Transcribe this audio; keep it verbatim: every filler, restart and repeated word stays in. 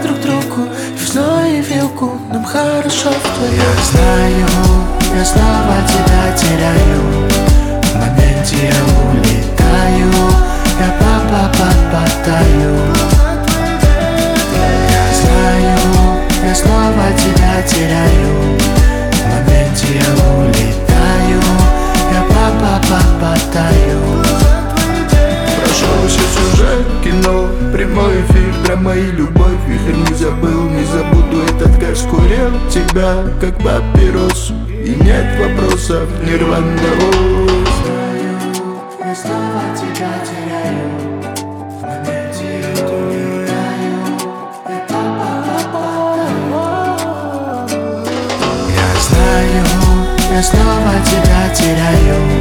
друг другу и в зной, и вилку. Нам хорошо вдвоем. Я знаю, я снова тебя теряю. В моменте я улетаю, я па-па-па-па-таю. Я знаю, я снова тебя теряю. В моменте я улетаю, я па-па-па-па-таю. Прошел сейчас уже кино, прямой эфир, драма и любовь. Вихрь не забыл, не забуду этот кайф. Скурил тебя, как папирос, и нет вопросов, нирвана. Я снова тебя теряю. В моменте я улетаю, я па-па-па-па-таю. Я знаю, я снова тебя теряю.